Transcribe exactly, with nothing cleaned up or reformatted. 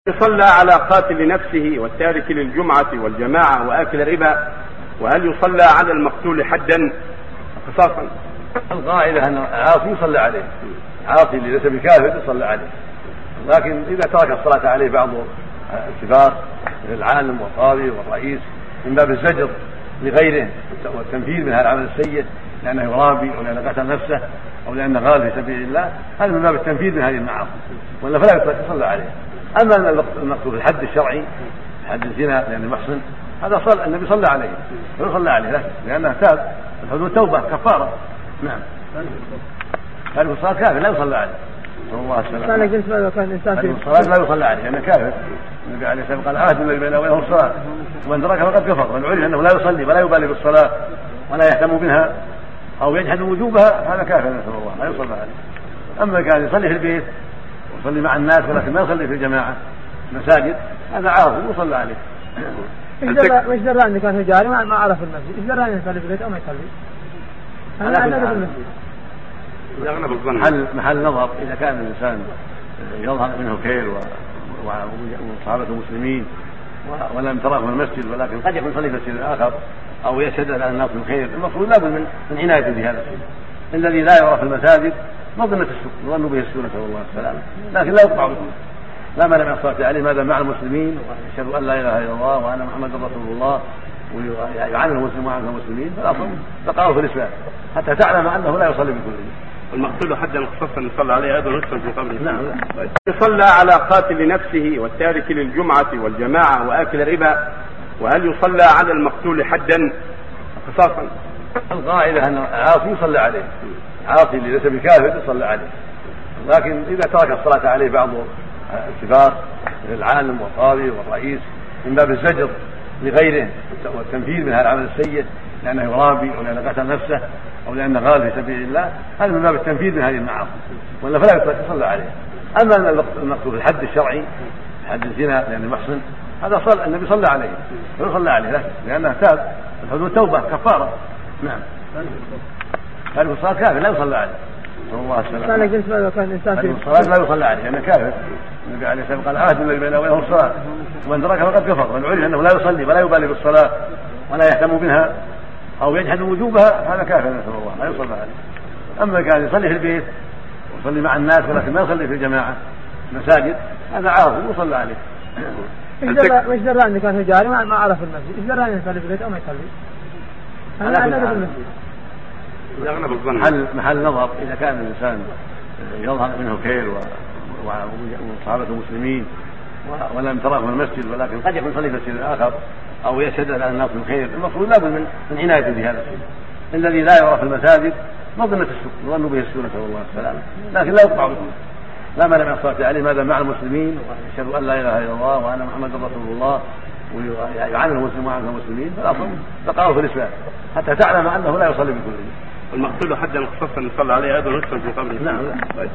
يصلى على قاتل نفسه والتارك للجمعة والجماعة وآكل الربا، وهل يصلى على المقتول حدا قصاصا؟ القاعدة أن العاصي يصلى عليه، العاصي اللي ليس بكافر يصلى عليه، لكن إذا ترك الصلاة عليه بعض الكبار مثل العالم والقاضي والرئيس من باب الزجر لغيره والتنفيذ من هذا العمل السيء لأنه يرابي أو لأنه قتل نفسه أو لأنه غال في سبيل الله، هذا من باب التنفيذ من هذه المعاصي، ولا فلا يصلى عليه. أما المقصود في الحد الشرعي حد الزنا لأنه محسن، هذا صلى النبي صلى عليه ويصلى عليه لأنه تاب، الحدود توبة كفارة. نعم، هذه الصلاة كافر لا يصلى عليه. صلى الله عليه وسلم. أنا قلت ماذا كان الإنسان في الصلاة لا يصلى عليه لأنه كافر. النبي عليه الصلاة والسلام قال عهد الذي بينه وبينهم الصلاة ومن تركها فقد كفر، من عرف أنه لا يصلي ولا يبالي بالصلاة ولا يهتم بها أو يجحد وجوبها هذا كافر نسأل الله لا يصلى عليه. أما كان يصلي في البيت ويصلي مع الناس ولكن ما يصلي في الجماعة مساجد هذا عاصي يصلى عليه. ايش درى أنه كان في جاري ما عرف المسجد، ايش درى أنه يصلي في البيت أو ما يصلي؟ أنا أعتقد المسجد محل محل نظر إذا كان الإنسان يظهر منه خير وصحابة المسلمين ولم تراه من المسجد، ولكن قد يكون يصلي في مسجد آخر أو يشهد على الناس من خير، المفروض لابد من من عناية بهذا الشيء. الذي لا يرى في المساجد مظنة السوء يظن به السوء نسأل الله السلامة، لكن لا يقطع به، لا مانع من الصلاة عليه ماذا مع المسلمين ويشهد أن لا إله إلا الله وأن محمدا رسول الله ويعامل المسلم معاملة المسلمين، فالأصل بقاؤه في الإسلام حتى تعلم أنه لا يصلي بكله. المقتول حدا قصاصا يصلى عليه أيضا يدخل في قبره. نعم. يصلى على قاتل نفسه والتارك للجمعة والجماعة وآكل الربا، وهل يصلى على المقتول حدا قصاصا؟ القاعدة أن العاصي يصلى عليه، العاصي اللي ليس بكافر يصلى عليه، لكن إذا ترك الصلاة عليه بعض الكبار مثل العالم والقاضي والرئيس من باب الزجر لغيره والتنفيذ من هذا العمل السيء لأنه يرابي أو لأنه قتل نفسه أو لأنه غال في سبيل الله، هذا من باب التنفيذ من هذه المعاصي، ولا فلا يصلى عليه. أما المقصود في الحد الشرعي حد الزنا لأنه محسن، هذا صلى النبي صلى عليه ويصلى عليه لأنه تاب، الحدود توبة كفارة. نعم، هذه الصلاة كافر لا يصلى عليه. صلى الله عليه وسلم. أنا قلت ماذا كان الإنسان في الصلاة لا يصلى عليه لأنه كافر. النبي عليه الصلاة والسلام قال عهد الذي بينه وبينهم الصلاة ومن تركها فقد كفر، من عرف أنه لا يصلي ولا يبالي بالصلاة ولا يهتم بها أو يجحد وجوبها هذا كافر نسأل الله لا يصلى عليه. أما كان يصلي في البيت ويصلي مع الناس ولكن ما يصلي في الجماعة مساجد هذا عاصي يصلى عليه. ايش درى أنه كان في جاري ما عرف المسجد، ايش درى أنه يصلي في البيت أو ما يصلي؟ أنا أعتقد المسجد محل محل نظر إذا كان الإنسان يظهر منه خير وصحابة المسلمين ولم تراه من المسجد، ولكن قد يكون يصلي في مسجد آخر أو يشهد على الناس من خير، المفروض لابد من من عناية بهذا الشيء. الذي لا يرى في المساجد مظنة السوء يظن به السوء نسأل الله السلامة، لكن لا يقطع به، لا مانع من الصلاة عليه ماذا مع المسلمين ويشهد أن لا إله إلا الله وأن محمدا رسول الله ويعامل المسلم معاملة المسلمين، فالأصل بقاؤه في الإسلام حتى تعلم أنه لا يصلي بكله. المقتول حدا قصاصا يصلى عليه أيضا يدخل في قبره. نعم.